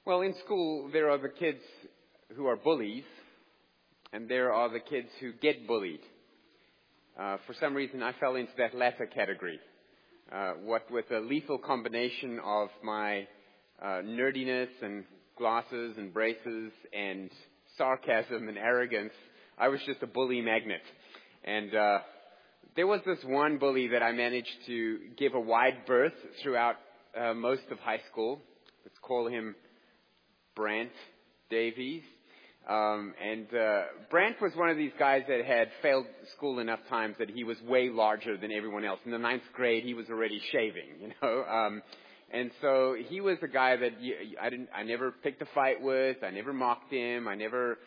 Well, in school, there are the kids who are bullies, and there are the kids who get bullied. For some reason, I fell into that latter category. What with a lethal combination of my nerdiness and glasses and braces and sarcasm and arrogance, I was just a bully magnet. And there was this one bully that I managed to give a wide berth throughout most of high school. Let's call him Brant Davies. Brant was one of these guys that had failed school enough times that he was way larger than everyone else. In the 9th grade, he was already shaving, and so he was a guy that I never picked a fight with. I never mocked him. I never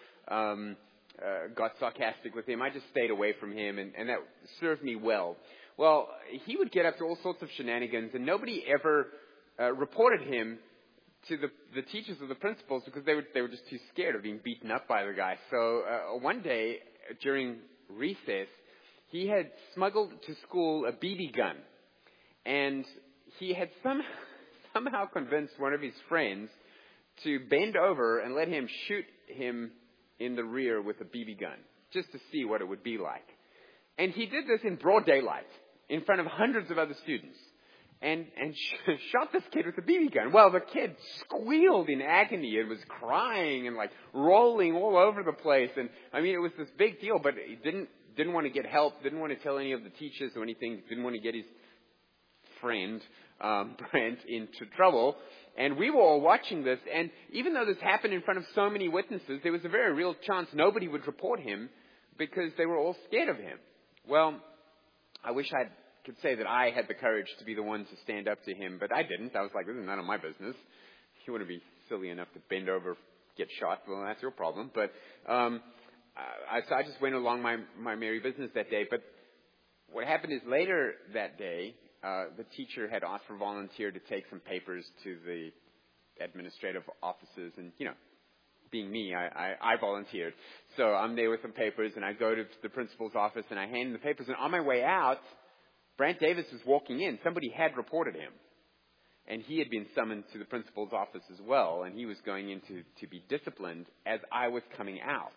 got sarcastic with him. I just stayed away from him, and that served me well. Well, he would get up to all sorts of shenanigans, and nobody ever reported him to the teachers or the principals because they were just too scared of being beaten up by the guy. So one day during recess, he had smuggled to school a BB gun, and he had somehow convinced one of his friends to bend over and let him shoot him in the rear with a BB gun, just to see what it would be like. And he did this in broad daylight, in front of hundreds of other students. And shot this kid with a BB gun. Well, the kid squealed in agony and was crying and rolling all over the place. And it was this big deal, but he didn't want to get help, didn't want to tell any of the teachers or anything, didn't want to get his friend, Brent, into trouble. And we were all watching this. And even though this happened in front of so many witnesses, there was a very real chance nobody would report him because they were all scared of him. Well, I wish I could say that I had the courage to be the one to stand up to him, but I didn't. I was like, this is none of my business. If you want to be silly enough to bend over, get shot, well, that's your problem. But so I just went along my merry business that day. But what happened is later that day, the teacher had asked for a volunteer to take some papers to the administrative offices, and being me, I volunteered. So I'm there with some papers, and I go to the principal's office, and I hand him the papers. And on my way out, Brant Davis was walking in. Somebody had reported him. And he had been summoned to the principal's office as well. And he was going in to be disciplined as I was coming out.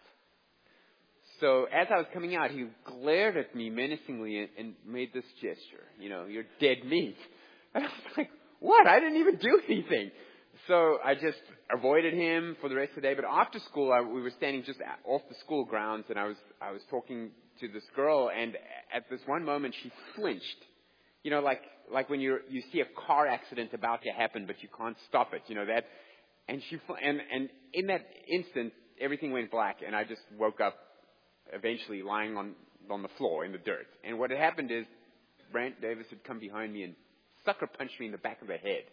So as I was coming out, he glared at me menacingly and made this gesture. You're dead meat. And I was like, what? I didn't even do anything. So I just avoided him for the rest of the day. But after school, we were standing just off the school grounds, and I was talking to this girl, and at this one moment she flinched. Like when you see a car accident about to happen, but you can't stop it. That. And and in that instant, everything went black, and I just woke up, eventually lying on the floor in the dirt. And what had happened is, Brant Davis had come behind me and sucker punched me in the back of the head.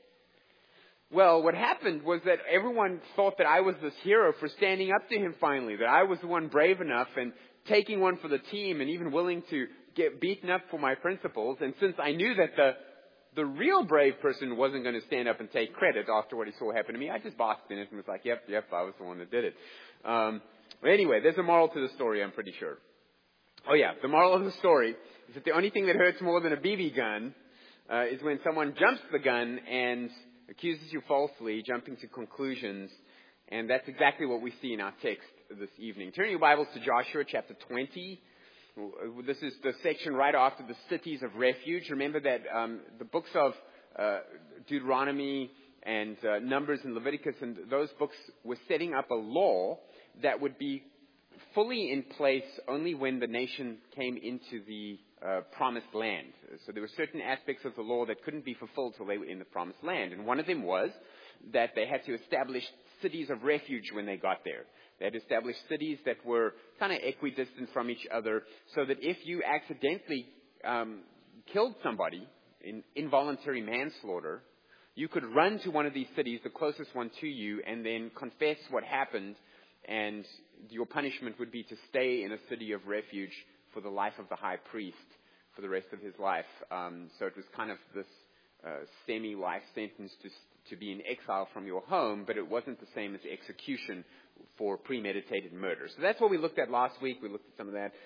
Well, what happened was that everyone thought that I was this hero for standing up to him finally, that I was the one brave enough and taking one for the team and even willing to get beaten up for my principles. And since I knew that the real brave person wasn't going to stand up and take credit after what he saw happen to me, I just basked in it and was like, yep, I was the one that did it. But anyway, there's a moral to the story, I'm pretty sure. Oh yeah, the moral of the story is that the only thing that hurts more than a BB gun is when someone jumps the gun and accuses you falsely, jumping to conclusions. And that's exactly what we see in our text this evening. Turn your Bibles to Joshua chapter 20. This is the section right after the cities of refuge. Remember that the books of Deuteronomy and Numbers and Leviticus and those books were setting up a law that would be fully in place only when the nation came into the promised land. So there were certain aspects of the law that couldn't be fulfilled till they were in the promised land. And one of them was that they had to establish cities of refuge when they got there. They had established cities that were kind of equidistant from each other, so that if you accidentally killed somebody in involuntary manslaughter, you could run to one of these cities, the closest one to you, and then confess what happened, and your punishment would be to stay in a city of refuge for the life of the high priest for the rest of his life. So it was kind of this semi-life sentence to be in exile from your home, but it wasn't the same as execution for premeditated murder. So that's what we looked at last week. We looked at some of that.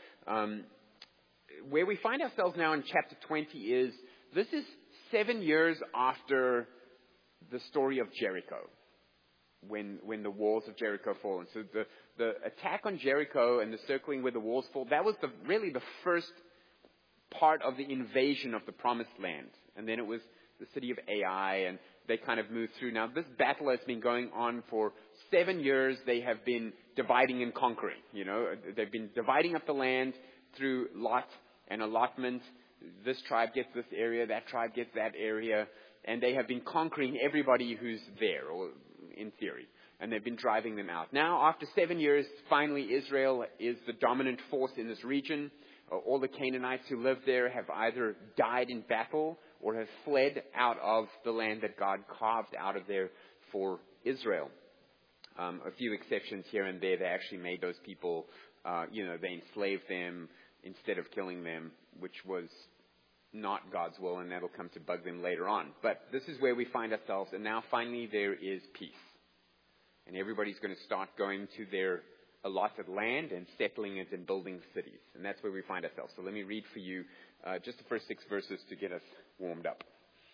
Where we find ourselves now in chapter 20 is, this is 7 years after the story of Jericho. when the walls of Jericho fall. And so the attack on Jericho and the circling where the walls fall, that was really the first part of the invasion of the promised land. And then it was the city of Ai, and they kind of moved through. Now, this battle has been going on for 7 years. They have been dividing and conquering. They've been dividing up the land through lot and allotment. This tribe gets this area, that tribe gets that area, and they have been conquering everybody who's there, or in theory, and they've been driving them out. Now, after 7 years, finally Israel is the dominant force in this region. All the Canaanites who live there have either died in battle or have fled out of the land that God carved out of there for Israel. A few exceptions here and there. They actually made those people, they enslaved them instead of killing them, which was not God's will, and that'll come to bug them later on. But this is where we find ourselves, and now finally there is peace. And everybody's going to start going to their allotted land and settling it and building cities. And that's where we find ourselves. So let me read for you just the first 6 verses to get us warmed up.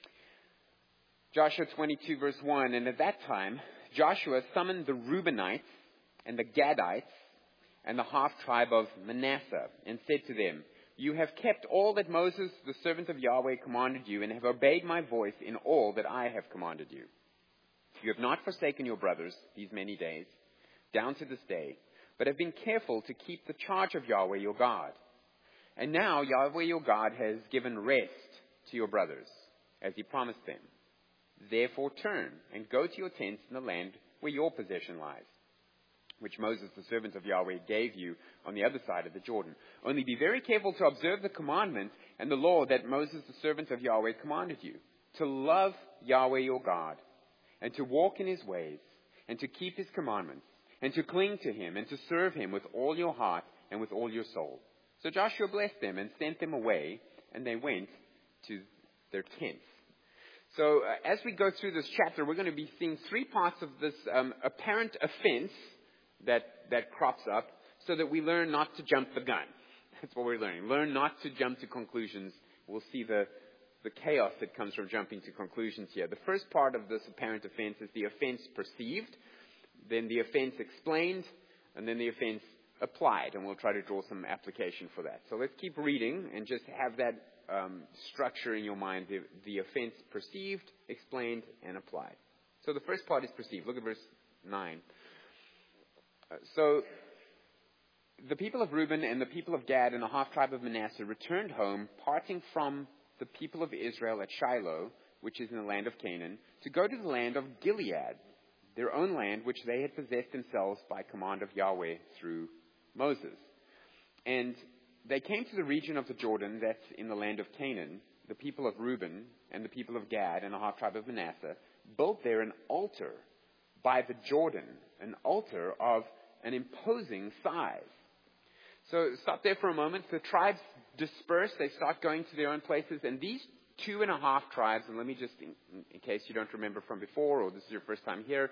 Joshua 22 verse 1, and at that time Joshua summoned the Reubenites and the Gadites and the half-tribe of Manasseh and said to them, "You have kept all that Moses, the servant of Yahweh, commanded you, and have obeyed my voice in all that I have commanded you. You have not forsaken your brothers these many days, down to this day, but have been careful to keep the charge of Yahweh your God. And now Yahweh your God has given rest to your brothers, as he promised them. Therefore turn and go to your tents in the land where your possession lies, which Moses, the servant of Yahweh, gave you on the other side of the Jordan. Only be very careful to observe the commandment and the law that Moses, the servant of Yahweh, commanded you, to love Yahweh your God, and to walk in his ways, and to keep his commandments, and to cling to him, and to serve him with all your heart and with all your soul." So Joshua blessed them and sent them away, and they went to their tents. So as we go through this chapter, we're going to be seeing 3 parts of this apparent offense that crops up, so that we learn not to jump the gun. That's what we're learning. Learn not to jump to conclusions. We'll see the chaos that comes from jumping to conclusions here. The first part of this apparent offense is the offense perceived, then the offense explained, and then the offense applied. And we'll try to draw some application for that. So let's keep reading and just have that structure in your mind. The offense perceived, explained, and applied. So the first part is perceived. Look at verse 9. So the people of Reuben and the people of Gad and the half-tribe of Manasseh returned home, parting from the people of Israel at Shiloh, which is in the land of Canaan, to go to the land of Gilead, their own land, which they had possessed themselves by command of Yahweh through Moses. And they came to the region of the Jordan that's in the land of Canaan. The people of Reuben and the people of Gad and the half-tribe of Manasseh built there an altar by the Jordan, an altar of an imposing size. So stop there for a moment. The tribes disperse. They start going to their own places. And these 2.5 tribes, and let me just, in case you don't remember from before, or this is your first time here,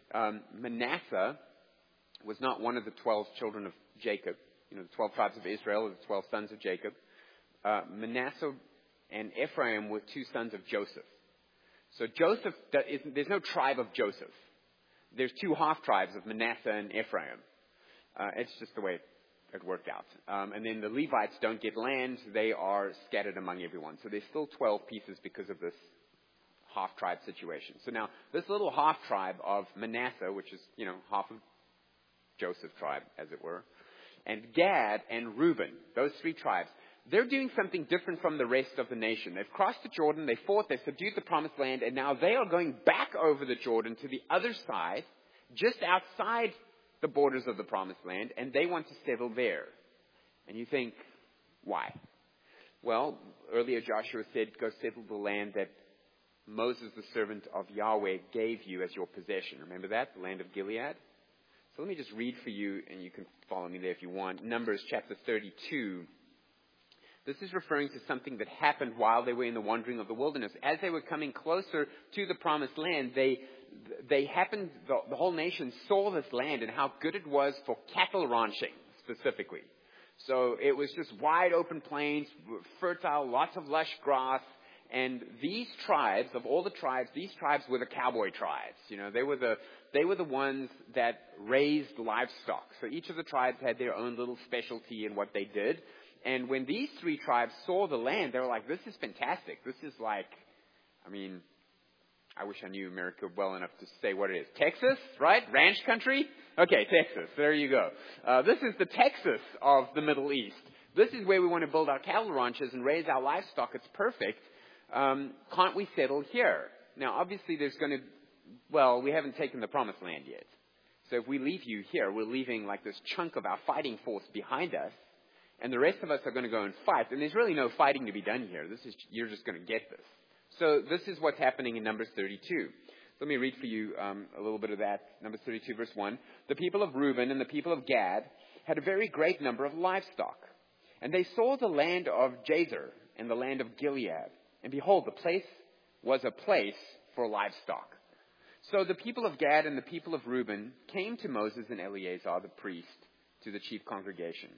Manasseh was not one of the 12 children of Jacob. The 12 tribes of Israel are the 12 sons of Jacob. Manasseh and Ephraim were 2 sons of Joseph. So Joseph, there's no tribe of Joseph. There's 2 half-tribes of Manasseh and Ephraim. It's just the way it worked out. And then the Levites don't get land. They are scattered among everyone. So there's still 12 pieces because of this half-tribe situation. So now, this little half-tribe of Manasseh, which is, half of Joseph's tribe, as it were, and Gad and Reuben, those 3 tribes, they're doing something different from the rest of the nation. They've crossed the Jordan, they fought, they subdued the promised land, and now they are going back over the Jordan to the other side, just outside the borders of the promised land, and they want to settle there. And you think, why? Well, earlier Joshua said, go settle the land that Moses, the servant of Yahweh, gave you as your possession. Remember that? The land of Gilead? So let me just read for you, and you can follow me there if you want. Numbers chapter 32. This is referring to something that happened while they were in the wandering of the wilderness. As they were coming closer to the promised land, the whole nation saw this land and how good it was for cattle ranching, specifically. So it was just wide open plains, fertile, lots of lush grass, And these tribes, of all the tribes, these tribes were the cowboy tribes. You know, they were the ones that raised livestock. So each of the tribes had their own little specialty in what they did. And when these three tribes saw the land, they were like, this is fantastic. This is like, I mean, I wish I knew America well enough to say what it is. Texas, right? Ranch country? Okay, Texas. There you go. This is the Texas of the Middle East. This is where we want to build our cattle ranches and raise our livestock. It's perfect. Can't we settle here? Now, obviously, we haven't taken the promised land yet. So if we leave you here, we're leaving like this chunk of our fighting force behind us. And the rest of us are going to go and fight. And there's really no fighting to be done here. You're just going to get this. So this is what's happening in Numbers 32. Let me read for you a little bit of that. Numbers 32, verse 1. The people of Reuben and the people of Gad had a very great number of livestock. And they saw the land of Jazer and the land of Gilead. And behold, the place was a place for livestock. So the people of Gad and the people of Reuben came to Moses and Eleazar, the priest, to the chief congregation.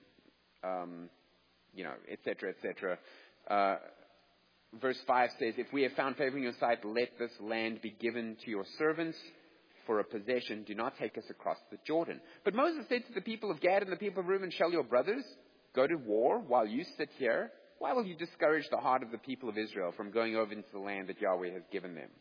Et cetera, et cetera. Verse 5 says, if we have found favor in your sight, let this land be given to your servants for a possession. Do not take us across the Jordan. But Moses said to the people of Gad and the people of Reuben, shall your brothers go to war while you sit here? Why will you discourage the heart of the people of Israel from going over into the land that Yahweh has given them?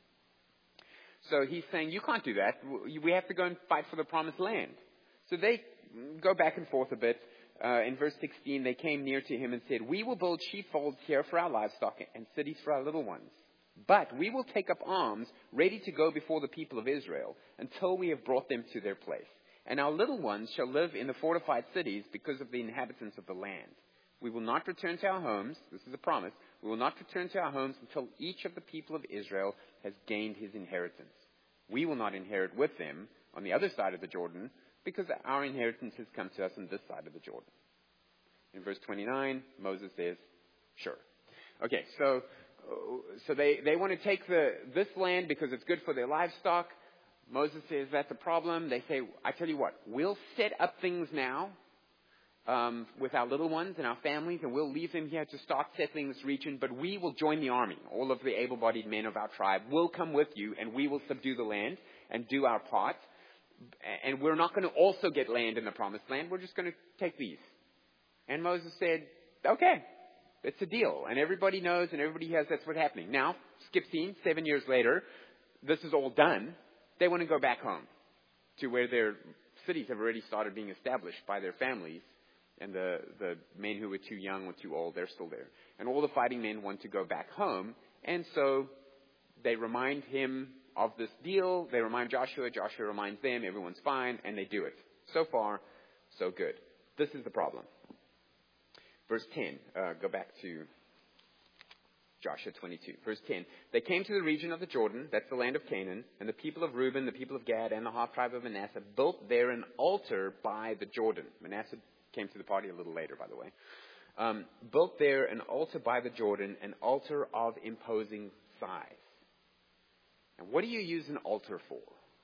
So he's saying, you can't do that. We have to go and fight for the promised land. So they go back and forth a bit. In verse 16, they came near to him and said, we will build sheepfolds here for our livestock and cities for our little ones. But we will take up arms ready to go before the people of Israel until we have brought them to their place. And our little ones shall live in the fortified cities because of the inhabitants of the land. We will not return to our homes. This is a promise. We will not return to our homes until each of the people of Israel has gained his inheritance. We will not inherit with them on the other side of the Jordan, because our inheritance has come to us on this side of the Jordan. In verse 29, Moses says, sure. Okay, so they want to take this land because it's good for their livestock. Moses says that's a problem. They say, I tell you what, we'll set up things now with our little ones and our families, and we'll leave them here to start settling this region, but we will join the army. All of the able-bodied men of our tribe will come with you, and we will subdue the land and do our part. And we're not going to also get land in the promised land. We're just going to take these. And Moses said, okay, it's a deal. And everybody knows and everybody has that's what's happening. Now, skip scene, 7 years later, this is all done. They want to go back home to where their cities have already started being established by their families. And the men who were too young or too old, they're still there. And all the fighting men want to go back home. And so they remind him of this deal. They remind Joshua. Joshua reminds them. Everyone's fine. And they do it. So far, so good. This is the problem. Verse 10. Go back to Joshua 22. Verse 10. They came to the region of the Jordan. That's the land of Canaan. And the people of Reuben, the people of Gad, and the half tribe of Manasseh built there an altar by the Jordan. Manasseh came to the party a little later, by the way. Built there an altar by the Jordan, an altar of imposing size. And what do you use an altar for?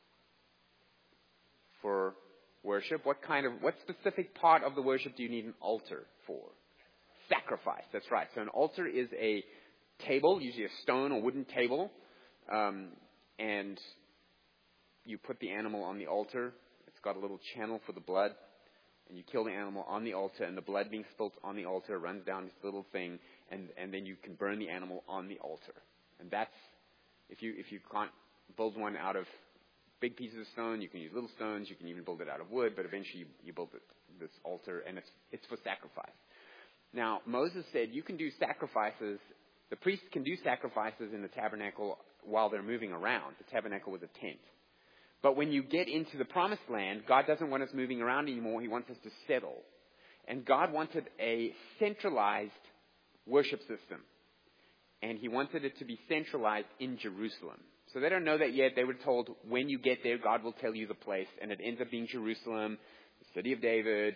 For worship? What specific part of the worship do you need an altar for? Sacrifice, that's right. So an altar is a table, usually a stone or wooden table, and you put the animal on the altar. It's got a little channel for the blood, and you kill the animal on the altar, and the blood being spilt on the altar runs down this little thing, and then you can burn the animal on the altar. And that's, if you can't build one out of big pieces of stone, you can use little stones, you can even build it out of wood, but eventually you build this altar, and it's for sacrifice. Now, Moses said you can do sacrifices, the priests can do sacrifices in the tabernacle while they're moving around. The tabernacle was a tent. But when you get into the promised land, God doesn't want us moving around anymore. He wants us to settle. And God wanted a centralized worship system. And he wanted it to be centralized in Jerusalem. So they don't know that yet. They were told when you get there, God will tell you the place. And it ends up being Jerusalem, the city of David,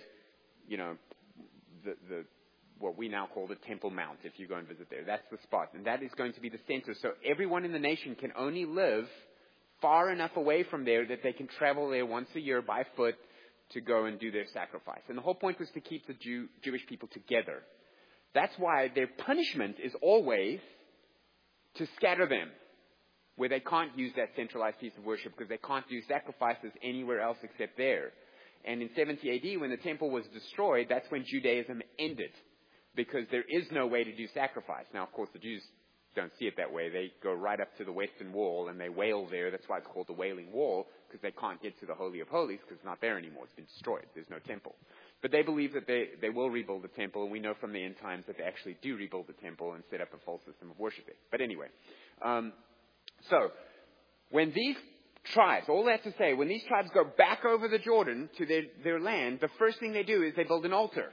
the what we now call the Temple Mount, if you go and visit there. That's the spot. And that is going to be the center. So everyone in the nation can only live far enough away from there that they can travel there once a year by foot to go and do their sacrifice. And the whole point was to keep the Jewish people together. That's why their punishment is always to scatter them, where they can't use that centralized piece of worship because they can't do sacrifices anywhere else except there. And in 70 AD, when the temple was destroyed, that's when Judaism ended, because there is no way to do sacrifice. Now, of course, the Jews don't see it that way. They go right up to the Western Wall and they wail there. That's why it's called the Wailing Wall, because they can't get to the Holy of Holies because it's not there anymore. It's been destroyed. There's no temple. But they believe that they will rebuild the temple, and we know from the end times that they actually do rebuild the temple and set up a false system of worship there. But anyway, so when these tribes, all that to say, when these tribes go back over the Jordan to their land, the first thing they do is they build an altar.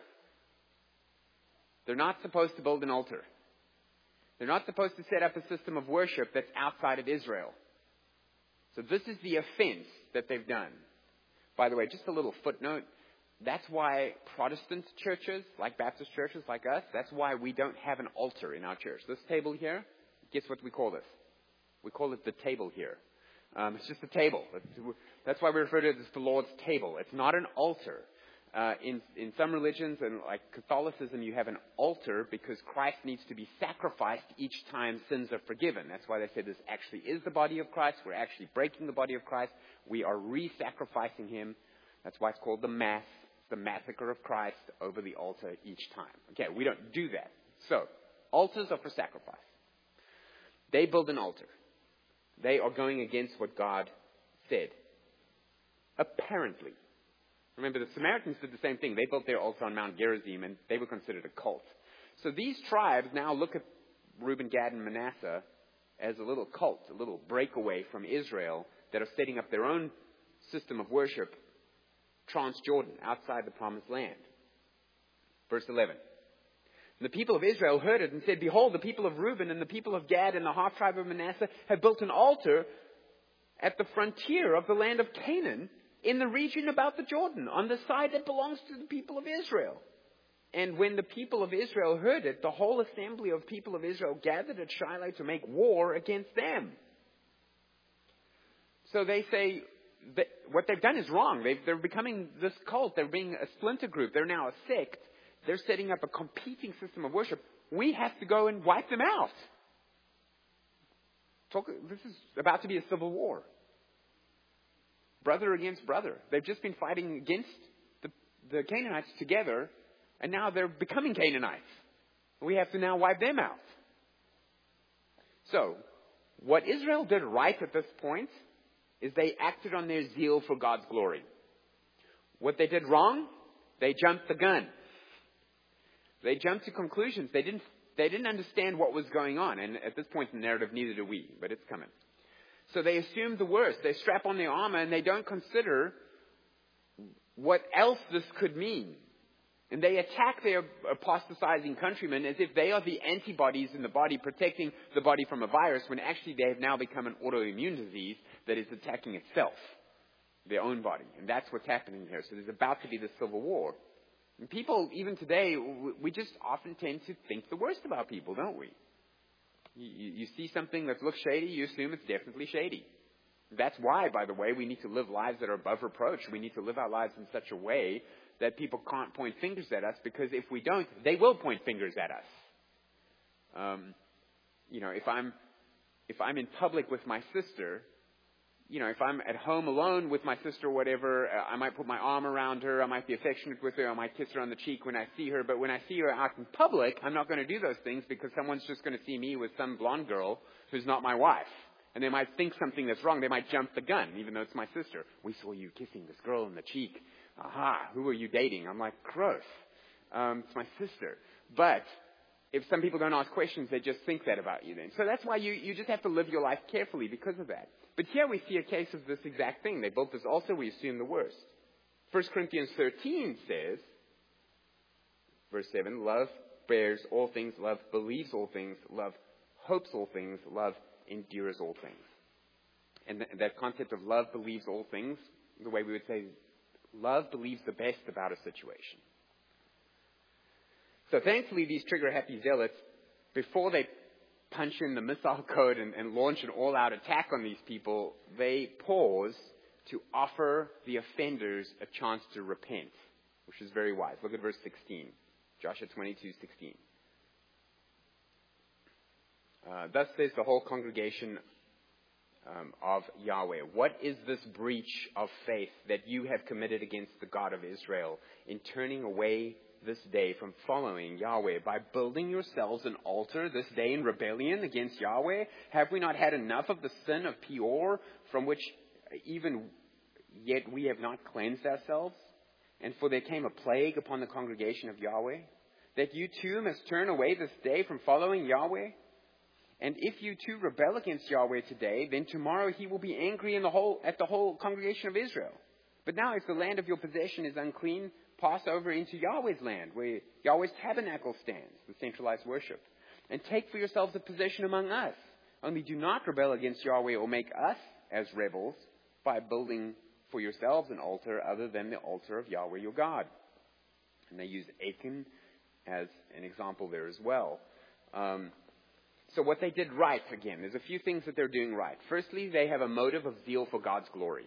They're not supposed to build an altar. They're not supposed to set up a system of worship that's outside of Israel. So this is the offense that they've done. By the way, just a little footnote. That's why Protestant churches, like Baptist churches like us, that's why we don't have an altar in our church. This table here, guess what we call this? We call it the table here. It's just a table. That's why we refer to it as the Lord's table. It's not an altar. In some religions, and like Catholicism, you have an altar because Christ needs to be sacrificed each time sins are forgiven. That's why they say this actually is the body of Christ. We're actually breaking the body of Christ. We are re-sacrificing him. That's why it's called the Mass, the massacre of Christ over the altar each time. Okay, we don't do that. So, altars are for sacrifice. They build an altar. They are going against what God said. Apparently. Remember, the Samaritans did the same thing. They built their altar on Mount Gerizim, and they were considered a cult. So these tribes now look at Reuben, Gad, and Manasseh as a little cult, a little breakaway from Israel that are setting up their own system of worship trans-Jordan, outside the promised land. Verse 11. And the people of Israel heard it and said, "Behold, the people of Reuben and the people of Gad and the half-tribe of Manasseh have built an altar at the frontier of the land of Canaan, in the region about the Jordan, on the side that belongs to the people of Israel." And when the people of Israel heard it, the whole assembly of people of Israel gathered at Shiloh to make war against them. So they say that what they've done is wrong. They're becoming this cult. They're being a splinter group. They're now a sect. They're setting up a competing system of worship. We have to go and wipe them out. This is about to be a civil war. Brother against brother. They've just been fighting against the Canaanites together, and now they're becoming Canaanites. We have to now wipe them out. So, what Israel did right at this point is they acted on their zeal for God's glory. What they did wrong, they jumped the gun. They jumped to conclusions. They didn't understand what was going on, and at this point in the narrative, neither do we, but it's coming. So they assume the worst. They strap on their armor and they don't consider what else this could mean. And they attack their apostatizing countrymen as if they are the antibodies in the body protecting the body from a virus, when actually they have now become an autoimmune disease that is attacking itself, their own body. And that's what's happening here. So there's about to be this civil war. And people, even today, we just often tend to think the worst about people, don't we? You see something that looks shady, you assume it's definitely shady. That's why, by the way, we need to live lives that are above reproach. We need to live our lives in such a way that people can't point fingers at us, because if we don't, they will point fingers at us. If I'm in public with my sister, if I'm at home alone with my sister or whatever, I might put my arm around her, I might be affectionate with her, I might kiss her on the cheek when I see her, but when I see her out in public, I'm not going to do those things, because someone's just going to see me with some blonde girl who's not my wife. And they might think something that's wrong. They might jump the gun, even though it's my sister. "We saw you kissing this girl on the cheek. Aha, who are you dating?" I'm like, gross. It's my sister. But if some people don't ask questions, they just think that about you then. So that's why you just have to live your life carefully because of that. But here we see a case of this exact thing. They built this altar, we assume the worst. 1 Corinthians 13 says, verse 7, "Love bears all things, love believes all things, love hopes all things, love endures all things." And that concept of love believes all things, the way we would say, love believes the best about a situation. So thankfully, these trigger-happy zealots, before they punch in the missile code and launch an all-out attack on these people, they pause to offer the offenders a chance to repent, which is very wise. Look at verse 16, Joshua 22:16. Thus says the whole congregation of Yahweh. What is this breach of faith that you have committed against the God of Israel in turning away this day from following Yahweh by building yourselves an altar this day in rebellion against Yahweh? Have we not had enough of the sin of Peor, from which even yet we have not cleansed ourselves? And for there came a plague upon the congregation of Yahweh, that you too must turn away this day from following Yahweh? And if you too rebel against Yahweh today, then tomorrow he will be angry at the whole congregation of Israel. But now if the land of your possession is unclean, pass over into Yahweh's land, where Yahweh's tabernacle stands, the centralized worship, and take for yourselves a possession among us. Only do not rebel against Yahweh or make us as rebels by building for yourselves an altar other than the altar of Yahweh your God. And they use Achan as an example there as well. So what they did right, again, there's a few things that they're doing right. Firstly, they have a motive of zeal for God's glory.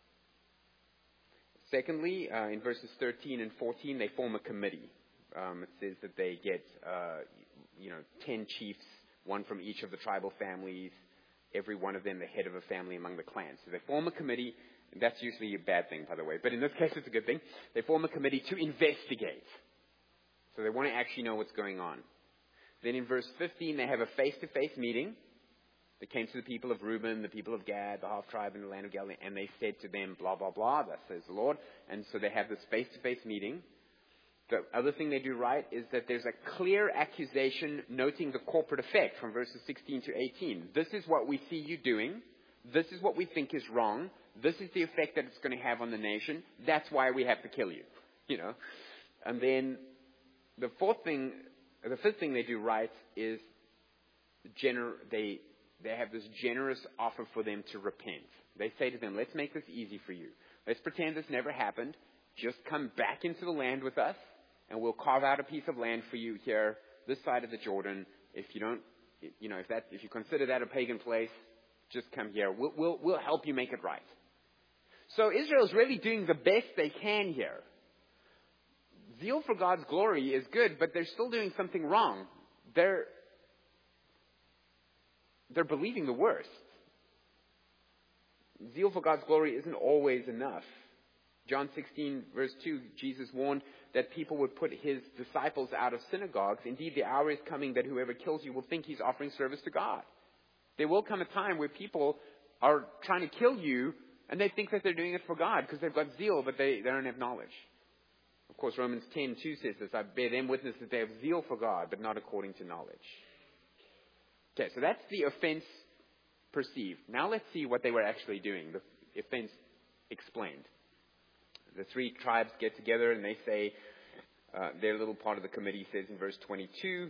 Secondly, in verses 13 and 14, they form a committee. It says that they get, 10 chiefs, one from each of the tribal families, every one of them the head of a family among the clans. So they form a committee. That's usually a bad thing, by the way, but in this case it's a good thing. They form a committee to investigate. So they want to actually know what's going on. Then in verse 15, they have a face-to-face meeting. They came to the people of Reuben, the people of Gad, the half-tribe in the land of Galilee, and they said to them, blah, blah, blah, thus says the Lord. And so they have this face-to-face meeting. The other thing they do right is that there's a clear accusation noting the corporate effect from verses 16 to 18. This is what we see you doing. This is what we think is wrong. This is the effect that it's going to have on the nation. That's why we have to kill you. And then the fifth thing they do right is they have this generous offer for them to repent. They say to them, let's make this easy for you. Let's pretend this never happened. Just come back into the land with us, and we'll carve out a piece of land for you here, this side of the Jordan. If you don't, if you consider that a pagan place, just come here. We'll help you make it right. So Israel's really doing the best they can here. Zeal for God's glory is good, but they're still doing something wrong. They're believing the worst. Zeal for God's glory isn't always enough. John 16, verse 2, Jesus warned that people would put his disciples out of synagogues. Indeed, the hour is coming that whoever kills you will think he's offering service to God. There will come a time where people are trying to kill you, and they think that they're doing it for God because they've got zeal, but they don't have knowledge. Of course, Romans 10:2 says this, I bear them witness that they have zeal for God, but not according to knowledge. Okay, so that's the offense perceived. Now let's see what they were actually doing, the offense explained. The three tribes get together and they say, their little part of the committee says in verse 22,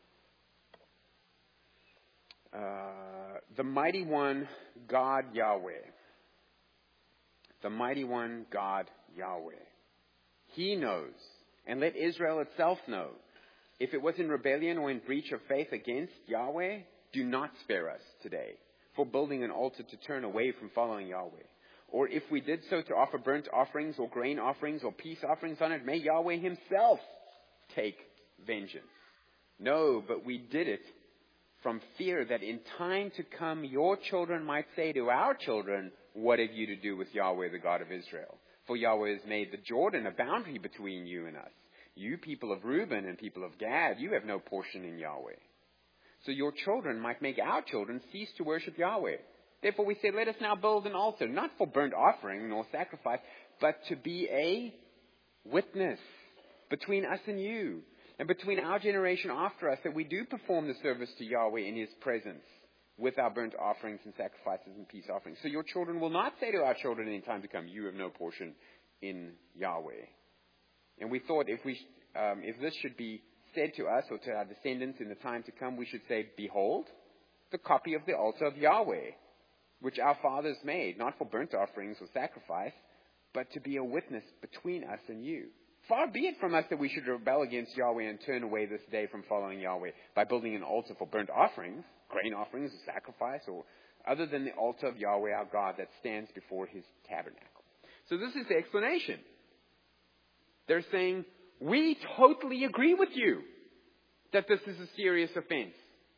the mighty one, God Yahweh. The mighty one, God Yahweh. He knows, and let Israel itself know. If it was in rebellion or in breach of faith against Yahweh, do not spare us today for building an altar to turn away from following Yahweh. Or if we did so to offer burnt offerings or grain offerings or peace offerings on it, may Yahweh himself take vengeance. No, but we did it from fear that in time to come your children might say to our children, what have you to do with Yahweh, the God of Israel? For Yahweh has made the Jordan a boundary between you and us. You people of Reuben and people of Gad, you have no portion in Yahweh. So your children might make our children cease to worship Yahweh. Therefore we said, let us now build an altar, not for burnt offering nor sacrifice, but to be a witness between us and you, and between our generation after us, that we do perform the service to Yahweh in his presence with our burnt offerings and sacrifices and peace offerings. So your children will not say to our children in time to come, you have no portion in Yahweh. And we thought if this should be said to us or to our descendants in the time to come, we should say, behold, the copy of the altar of Yahweh, which our fathers made, not for burnt offerings or sacrifice, but to be a witness between us and you. Far be it from us that we should rebel against Yahweh and turn away this day from following Yahweh by building an altar for burnt offerings, grain offerings, or sacrifice, or other than the altar of Yahweh our God that stands before his tabernacle. So this is the explanation. They're saying, we totally agree with you that this is a serious offense.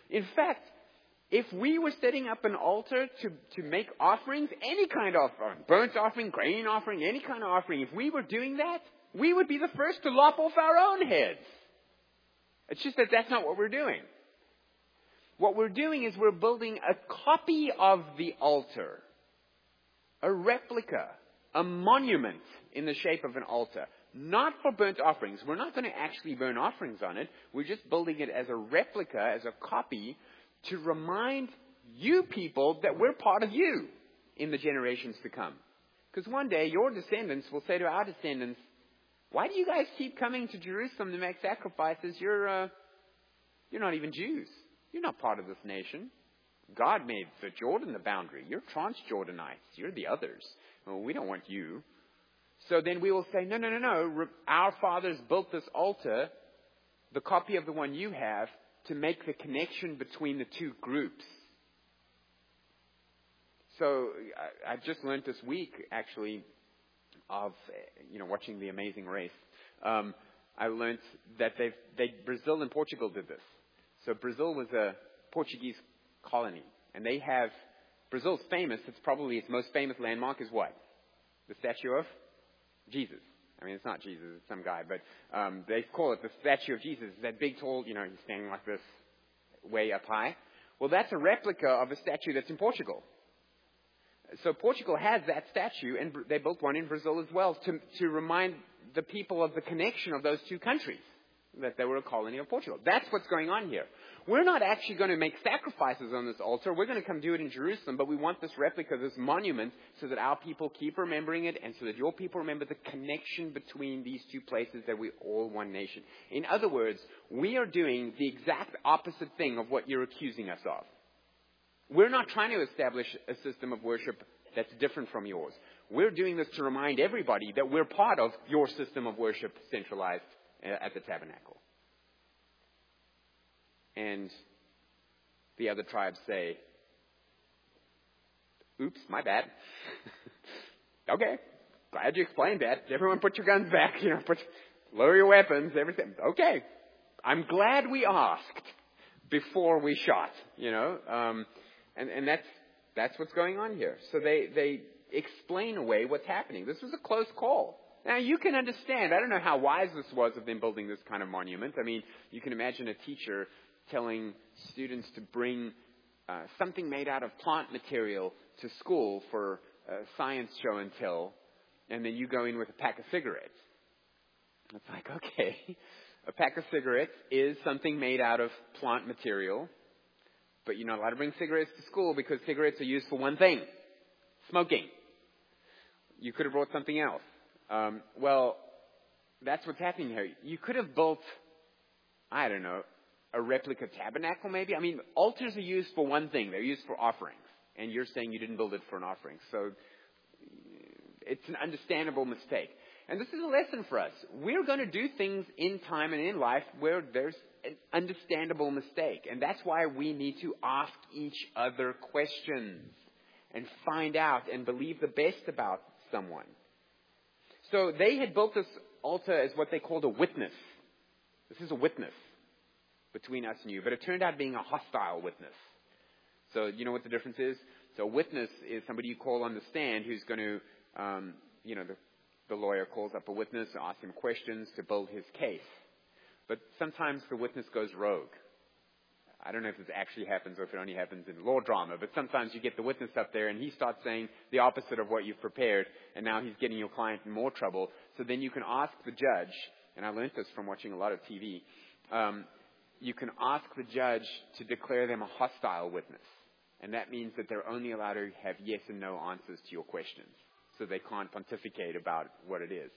In fact, if we were setting up an altar to make offerings, any kind of burnt offering, grain offering, any kind of offering, if we were doing that, we would be the first to lop off our own heads. It's just that that's not what we're doing. What we're doing is we're building a copy of the altar, a replica, a monument in the shape of an altar. Not for burnt offerings. We're not going to actually burn offerings on it. We're just building it as a replica, as a copy, to remind you people that we're part of you in the generations to come. Because one day your descendants will say to our descendants, why do you guys keep coming to Jerusalem to make sacrifices? You're not even Jews. You're not part of this nation. God made the Jordan the boundary. You're Transjordanites. You're the others. Well, we don't want you. So then we will say, no. Our fathers built this altar, the copy of the one you have, to make the connection between the two groups. So I just learned this week, actually, of watching The Amazing Race. I learned that Brazil and Portugal did this. So Brazil was a Portuguese colony, and Brazil's famous. It's probably its most famous landmark is what? The statue of Jesus. I mean, it's not Jesus, it's some guy, but they call it the statue of Jesus. It's that big, tall, he's standing like this, way up high. Well, that's a replica of a statue that's in Portugal. So Portugal has that statue, and they built one in Brazil as well to remind the people of the connection of those two countries, that they were a colony of Portugal. That's what's going on here. We're not actually going to make sacrifices on this altar. We're going to come do it in Jerusalem, but we want this replica, this monument, so that our people keep remembering it, and so that your people remember the connection between these two places, that we're all one nation. In other words, we are doing the exact opposite thing of what you're accusing us of. We're not trying to establish a system of worship that's different from yours. We're doing this to remind everybody that we're part of your system of worship centralized at the tabernacle. And the other tribes say, oops, my bad. Okay, glad you explained that. Everyone put your guns back, lower your weapons, everything. Okay, I'm glad we asked before we shot, and that's what's going on here. So they explain away what's happening. This was a close call. Now, you can understand. I don't know how wise this was of them building this kind of monument. I mean, you can imagine a teacher telling students to bring something made out of plant material to school for a science show and tell, and then you go in with a pack of cigarettes. It's like, okay, a pack of cigarettes is something made out of plant material, but you're not allowed to bring cigarettes to school because cigarettes are used for one thing, smoking. You could have brought something else. Well, that's what's happening here. You could have built, I don't know, a replica tabernacle maybe. I mean, altars are used for one thing. They're used for offerings. And you're saying you didn't build it for an offering. So it's an understandable mistake. And this is a lesson for us. We're going to do things in time and in life where there's an understandable mistake. And that's why we need to ask each other questions and find out and believe the best about someone. So they had built this altar as what they called a witness. This is a witness between us and you. But it turned out being a hostile witness. So you know what the difference is? So a witness is somebody you call on the stand who's going to, the lawyer calls up a witness, asks him questions to build his case. But sometimes the witness goes rogue. I don't know if this actually happens or if it only happens in law drama, but sometimes you get the witness up there and he starts saying the opposite of what you've prepared, and now he's getting your client in more trouble. So then you can ask the judge, and I learned this from watching a lot of TV, you can ask the judge to declare them a hostile witness. And that means that they're only allowed to have yes and no answers to your questions. So they can't pontificate about what it is.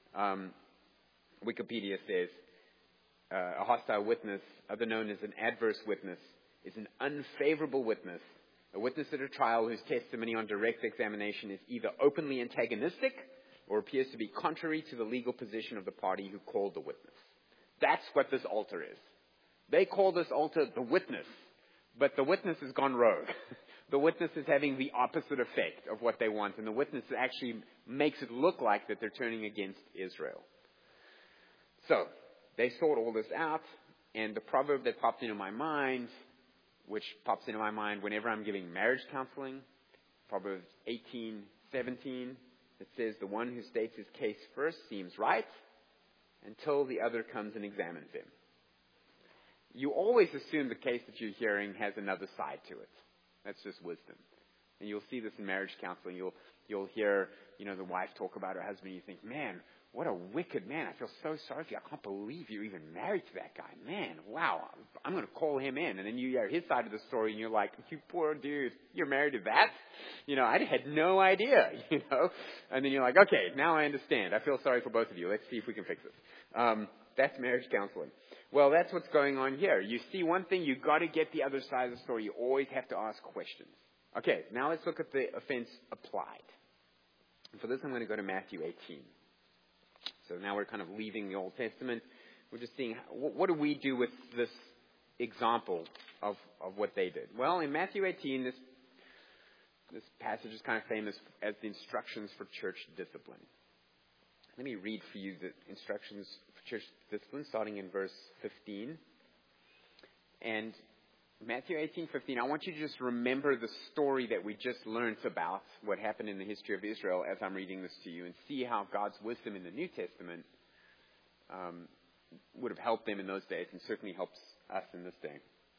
Wikipedia says, a hostile witness, other known as an adverse witness, is an unfavorable witness, a witness at a trial whose testimony on direct examination is either openly antagonistic or appears to be contrary to the legal position of the party who called the witness. That's what this altar is. They call this altar the witness, but the witness has gone rogue. The witness is having the opposite effect of what they want, and the witness actually makes it look like that they're turning against Israel. So, they sort all this out, and the proverb that popped into my mind which pops into my mind whenever I'm giving marriage counseling. Proverbs 18:17. It says, the one who states his case first seems right until the other comes and examines him. You always assume the case that you're hearing has another side to it. That's just wisdom. And you'll see this in marriage counseling. You'll hear, the wife talk about her husband. You think, man, what a wicked man. I feel so sorry for you. I can't believe you're even married to that guy. Man, wow, I'm going to call him in. And then you hear his side of the story, and you're like, you poor dude, you're married to that? I had no idea, And then you're like, okay, now I understand. I feel sorry for both of you. Let's see if we can fix this. That's marriage counseling. Well, that's what's going on here. You see one thing, you've got to get the other side of the story. You always have to ask questions. Okay, now let's look at the offense applied. And for this, I'm going to go to Matthew 18. So now we're kind of leaving the Old Testament. We're just seeing, what do we do with this example of what they did? Well, in Matthew 18, this passage is kind of famous as the instructions for church discipline. Let me read for you the instructions for church discipline, starting in verse 15. And Matthew 18:15, I want you to just remember the story that we just learned about, what happened in the history of Israel as I'm reading this to you, and see how God's wisdom in the New Testament would have helped them in those days and certainly helps us in this day.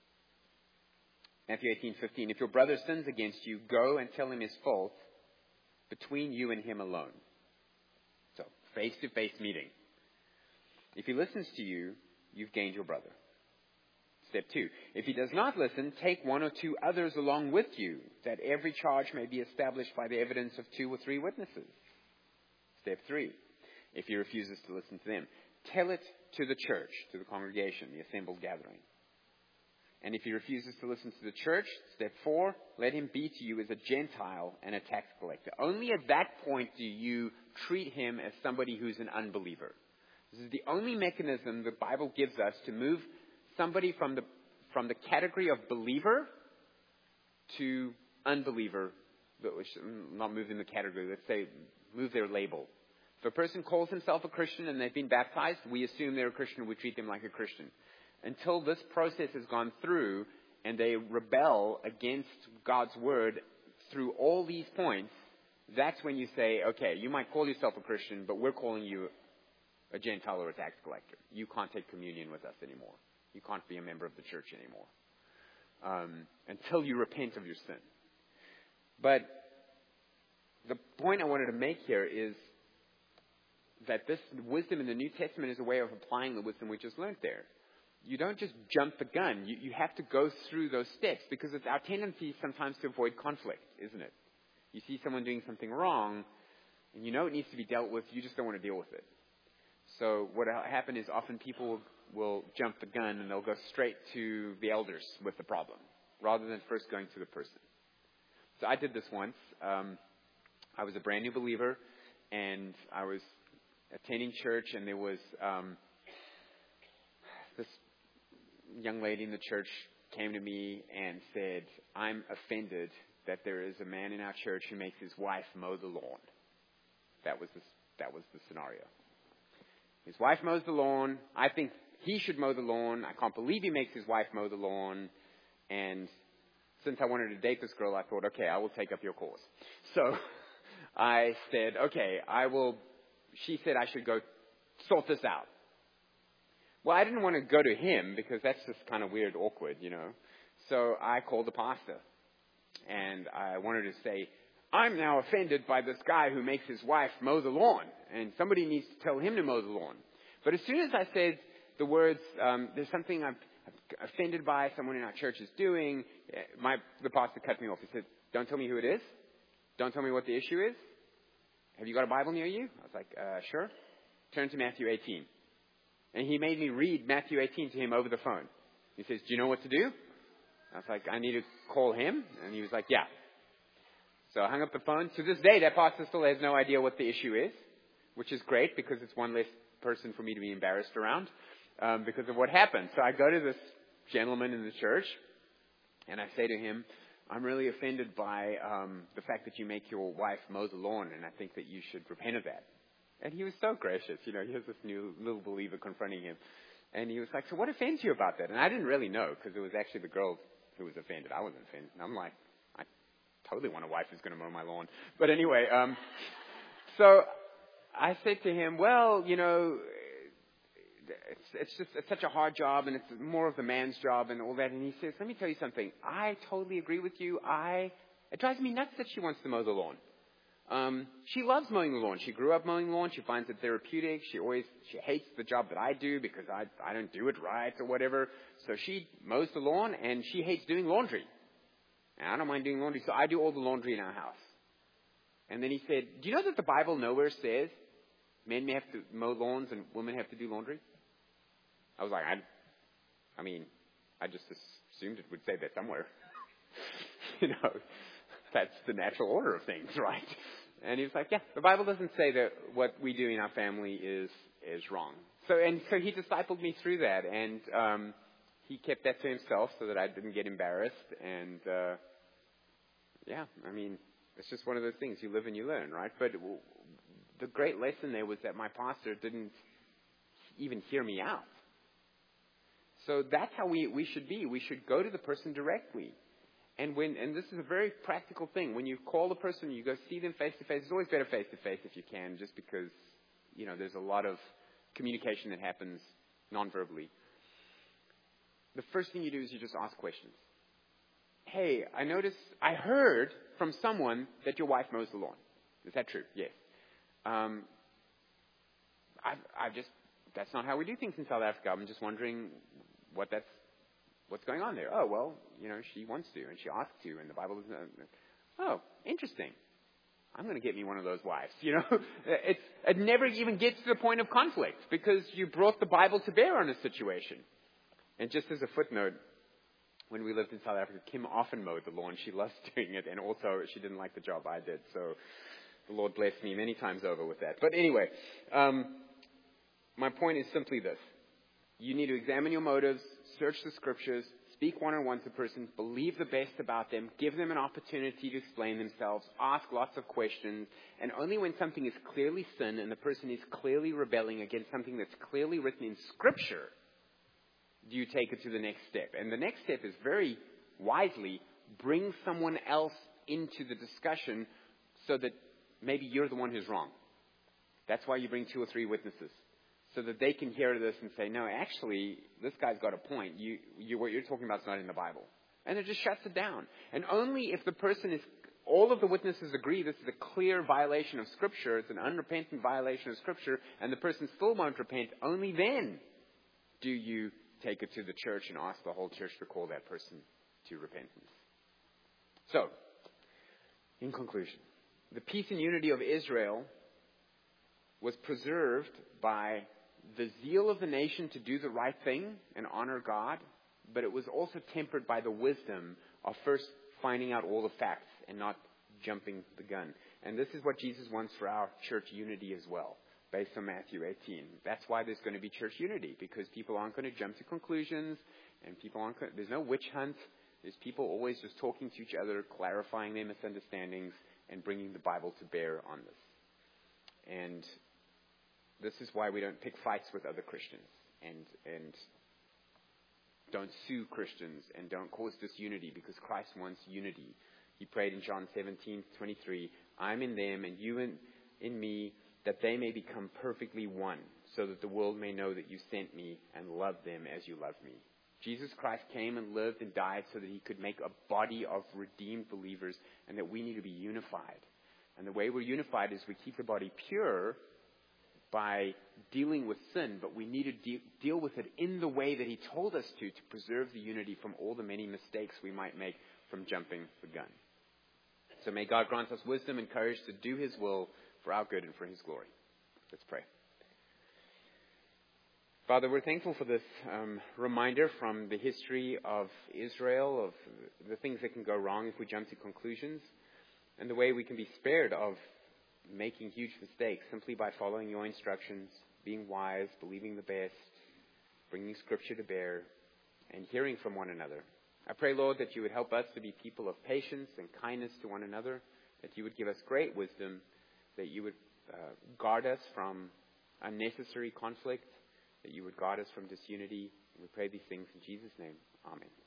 Matthew 18:15, if your brother sins against you, go and tell him his fault between you and him alone. So, face-to-face meeting. If he listens to you, you've gained your brother. Step 2, if he does not listen, take 1 or 2 others along with you, that every charge may be established by the evidence of 2 or 3 witnesses. Step 3, if he refuses to listen to them, tell it to the church, to the congregation, the assembled gathering. And if he refuses to listen to the church, step 4, let him be to you as a Gentile and a tax collector. Only at that point do you treat him as somebody who's an unbeliever. This is the only mechanism the Bible gives us to move somebody from the category of believer to unbeliever, not move in the category, let's say move their label. If a person calls himself a Christian and they've been baptized, we assume they're a Christian, we treat them like a Christian. Until this process has gone through and they rebel against God's word through all these points, that's when you say, okay, you might call yourself a Christian, but we're calling you a Gentile or a tax collector. You can't take communion with us anymore. You can't be a member of the church anymore until you repent of your sin. But the point I wanted to make here is that this wisdom in the New Testament is a way of applying the wisdom we just learned there. You don't just jump the gun. You have to go through those steps because it's our tendency sometimes to avoid conflict, isn't it? You see someone doing something wrong and you know it needs to be dealt with. You just don't want to deal with it. So what will happen is often people will jump the gun and they'll go straight to the elders with the problem rather than first going to the person. So I did this once. I was a brand new believer and I was attending church and there was this young lady in the church came to me and said, I'm offended that there is a man in our church who makes his wife mow the lawn. That was the scenario. His wife mows the lawn. I think he should mow the lawn. I can't believe he makes his wife mow the lawn. And since I wanted to date this girl, I thought, okay, I will take up your cause. So I said, okay, I will. She said I should go sort this out. Well, I didn't want to go to him because that's just kind of weird, awkward, So I called the pastor. And I wanted to say, I'm now offended by this guy who makes his wife mow the lawn. And somebody needs to tell him to mow the lawn. But as soon as I said the words, there's something I'm offended by, someone in our church is doing, the pastor cut me off. He said, don't tell me who it is. Don't tell me what the issue is. Have you got a Bible near you? I was like, sure. Turn to Matthew 18. And he made me read Matthew 18 to him over the phone. He says, do you know what to do? I was like, I need to call him. And he was like, yeah. So I hung up the phone. To this day, that pastor still has no idea what the issue is, which is great because it's one less person for me to be embarrassed around because of what happened. So I go to this gentleman in the church and I say to him, I'm really offended by the fact that you make your wife mow the lawn, and I think that you should repent of that. And he was so gracious. He has this new little believer confronting him. And he was like, so what offends you about that? And I didn't really know because it was actually the girl who was offended. I wasn't offended. And I'm like, I totally want a wife who's going to mow my lawn. But anyway, so I said to him, well, it's such a hard job, and it's more of the man's job and all that. And he says, let me tell you something. I totally agree with you. It drives me nuts that she wants to mow the lawn. She loves mowing the lawn. She grew up mowing the lawn. She finds it therapeutic. She hates the job that I do because I don't do it right or whatever. So she mows the lawn, and she hates doing laundry. And I don't mind doing laundry, so I do all the laundry in our house. And then he said, do you know that the Bible nowhere says men may have to mow lawns and women have to do laundry? I was like, I just assumed it would say that somewhere. That's the natural order of things, right? And he was like, yeah, the Bible doesn't say that what we do in our family is wrong. So he discipled me through that, and he kept that to himself so that I didn't get embarrassed. And it's just one of those things. You live and you learn, right? But the great lesson there was that my pastor didn't even hear me out. So that's how we should be. We should go to the person directly. And this is a very practical thing. When you call the person, you go see them face to face. It's always better face to face if you can, just because, there's a lot of communication that happens non-verbally. The first thing you do is you just ask questions. Hey, I heard from someone that your wife mows the lawn. Is that true? Yes. That's not how we do things in South Africa. I'm just wondering what's going on there. Oh, well, she wants to, and she asks to, and the Bible doesn't. Oh, interesting. I'm going to get me one of those wives. It never even gets to the point of conflict because you brought the Bible to bear on a situation. And just as a footnote, when we lived in South Africa, Kim often mowed the lawn. She loves doing it, and also she didn't like the job I did. So the Lord blessed me many times over with that. But anyway, my point is simply this. You need to examine your motives, search the scriptures, speak one-on-one to a person, believe the best about them, give them an opportunity to explain themselves, ask lots of questions, and only when something is clearly sin and the person is clearly rebelling against something that's clearly written in scripture, do you take it to the next step. And the next step is very wisely bring someone else into the discussion so that maybe you're the one who's wrong. That's why you bring 2 or 3 witnesses, so that they can hear this and say, no, actually, this guy's got a point. What you're talking about is not in the Bible. And it just shuts it down. And only if the person all of the witnesses agree this is a clear violation of Scripture, it's an unrepentant violation of Scripture, and the person still won't repent, only then do you take it to the church and ask the whole church to call that person to repentance. So, in conclusion, the peace and unity of Israel was preserved by the zeal of the nation to do the right thing and honor God, but it was also tempered by the wisdom of first finding out all the facts and not jumping the gun. And this is what Jesus wants for our church unity as well, based on Matthew 18. That's why there's going to be church unity, because people aren't going to jump to conclusions, and there's no witch hunt. There's people always just talking to each other, clarifying their misunderstandings, and bringing the Bible to bear on this. And this is why we don't pick fights with other Christians and don't sue Christians and don't cause disunity, because Christ wants unity. He prayed in John 17:23, I'm in them and you in me, that they may become perfectly one, so that the world may know that you sent me and love them as you love me. Jesus Christ came and lived and died so that he could make a body of redeemed believers, and that we need to be unified. And the way we're unified is we keep the body pure by dealing with sin, but we need to deal with it in the way that he told us to preserve the unity from all the many mistakes we might make from jumping the gun. So may God grant us wisdom and courage to do his will for our good and for his glory. Let's pray. Father, we're thankful for this reminder from the history of Israel, of the things that can go wrong if we jump to conclusions, and the way we can be spared of making huge mistakes simply by following your instructions, being wise, believing the best, bringing Scripture to bear, and hearing from one another. I pray, Lord, that you would help us to be people of patience and kindness to one another, that you would give us great wisdom, that you would guard us from unnecessary conflict, that you would guard us from disunity. And we pray these things in Jesus' name. Amen.